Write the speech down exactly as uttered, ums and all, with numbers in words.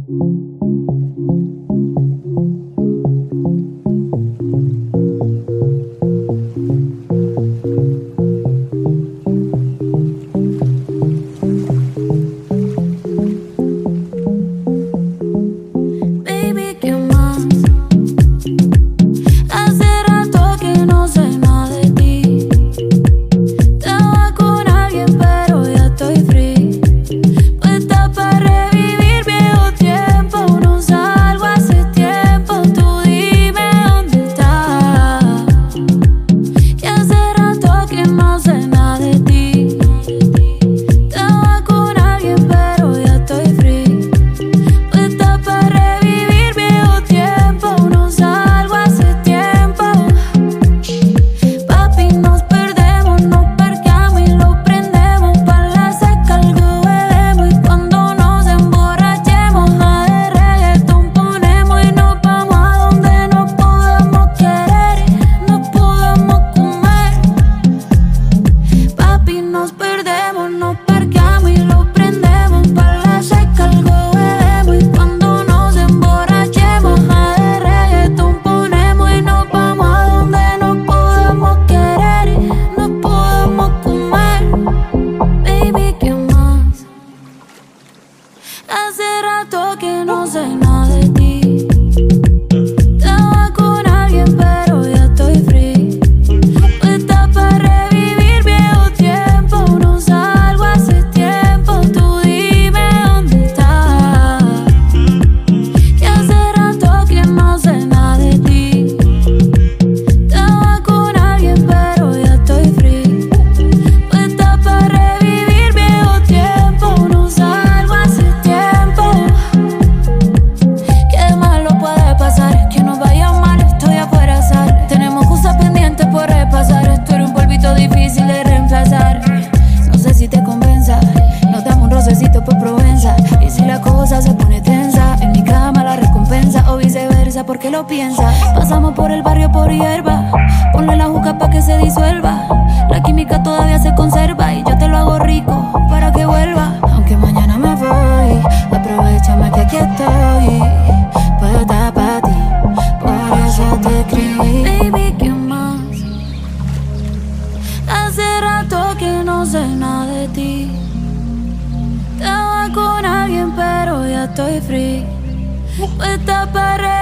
Porque lo piensa. Pasamos por el barrio por hierba. Ponle la juca pa' que se disuelva. La química todavía se conserva y yo te lo hago rico para que vuelva. Aunque mañana me voy, aprovechame que aquí estoy. Puesta pa' ti, por eso te escribí. Baby, ¿qué más? Hace rato que no sé nada de ti. Estaba con alguien pero ya estoy free. Puesta para